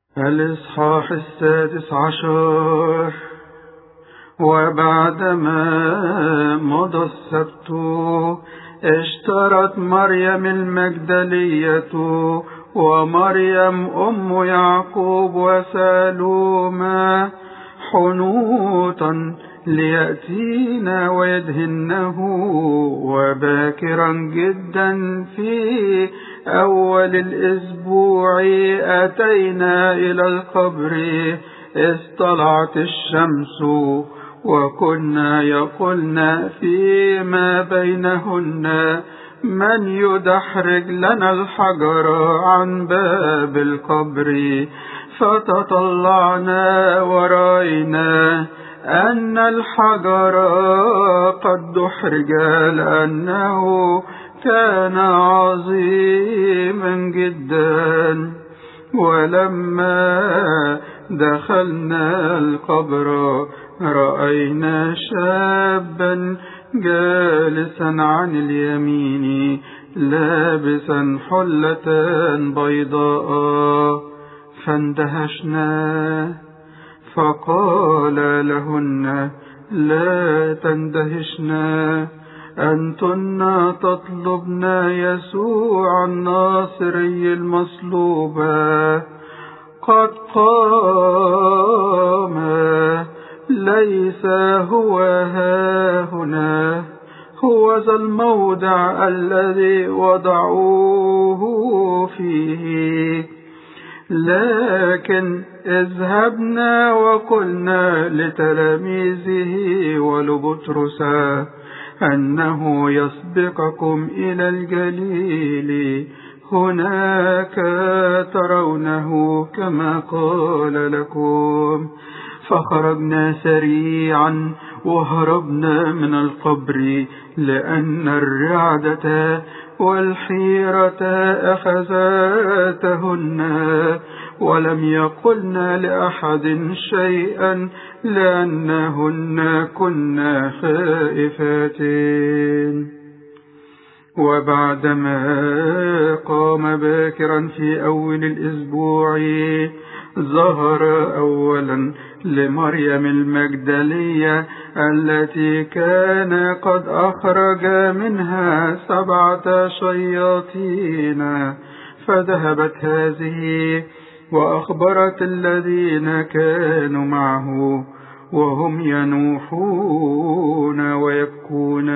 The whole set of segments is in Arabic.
الإصحاح 16. وبعدما مضى السبت اشترت مريم المجدلية ومريم أم يعقوب وسالوما حنوطا ليأتينا ويدهنه. وباكرا جدا في أول الأسبوع أتينا إلى القبر إذ طلعت الشمس، وكنا يقولن فيما بينهن من يدحرج لنا الحجر عن باب القبر. فتطلعنا ورأينا أن الحجر قد دحرج لأنه كان عظيما جدا. ولما دخلنا القبر رأينا شابا جالسا عن اليمين لابسا حلة بيضاء، فاندهشنا. فقال لهن: لا تندهشنا، أنتن تطلبن يسوع الناصري المصلوب. قد قام، ليس هو هاهنا، هو ذا الموضع الذي وضعوه فيه. لكن اذهبنا وقلنا لتلاميذه ولبطرس أنه يسبقكم إلى الجليل، هناك ترونه كما قال لكم. فخرجنا سريعا وهربنا من القبر، لأن الرعدة والحيرة أخذتهن، ولم يقلن لأحد شيئا لأنهن كنا خائفات. وبعدما قام باكرا في أول الأسبوع ظهر أولا لمريم المجدلية التي كان قد أخرج منها 7 شياطين. فذهبت هذه وأخبرت الذين كانوا معه وهم ينوحون ويبكون.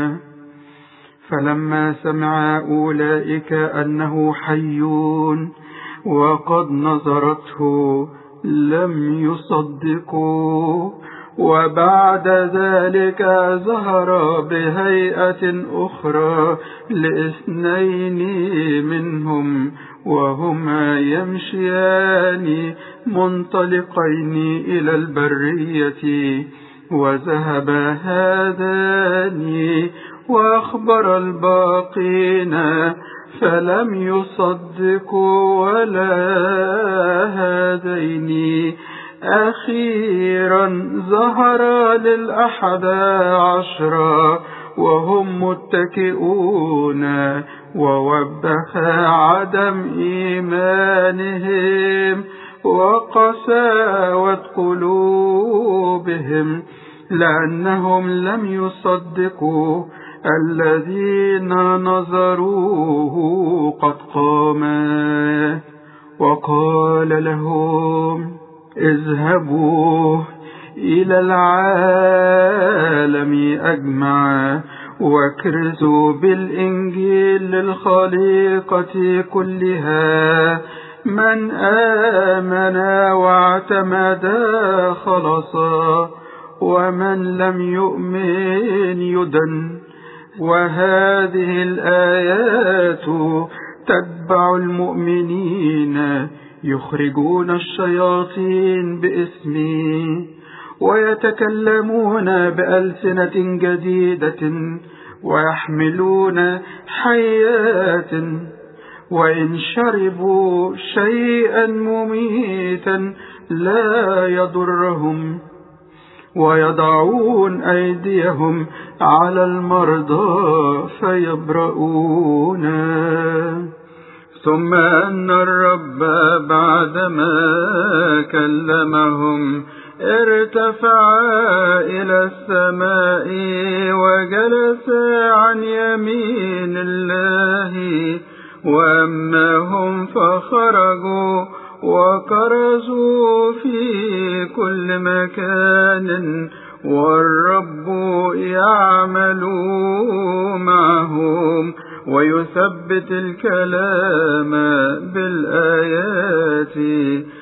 فلما سمع أولئك أنه حي وقد نظرته لم يصدقوا. وبعد ذلك ظهر بهيئة أخرى ل2 منهم وهما يمشيان منطلقين إلى البرية. وذهب هذان وأخبر الباقين، فلم يصدقوا ولا هذين. أخيرا ظهر لل11 وهم متكئون، ووبخ عدم إيمانهم وقساوة قلوبهم، لأنهم لم يصدقوا الذين نظروه قد قام. وقال لهم: اذهبوا إلى العالم أجمع واكرزوا بالإنجيل للخليقة كلها. من آمن واعتمد خلص، ومن لم يؤمن يدن. وهذه الآيات تتبع المؤمنين: يخرجون الشياطين باسمي، ويتكلمون بألسنة جديدة، ويحملون حيات، وإن شربوا شيئا مميتا لا يضرهم، ويضعون أيديهم على المرضى فيبرؤون. ثم أن الرب بعدما كلمهم ارتفع إلى السماء وجلس عن يمين الله، وأما هم فخرجوا وكرزوا في كل مكان، والرب يعمل معهم ويثبت الكلام بالآيات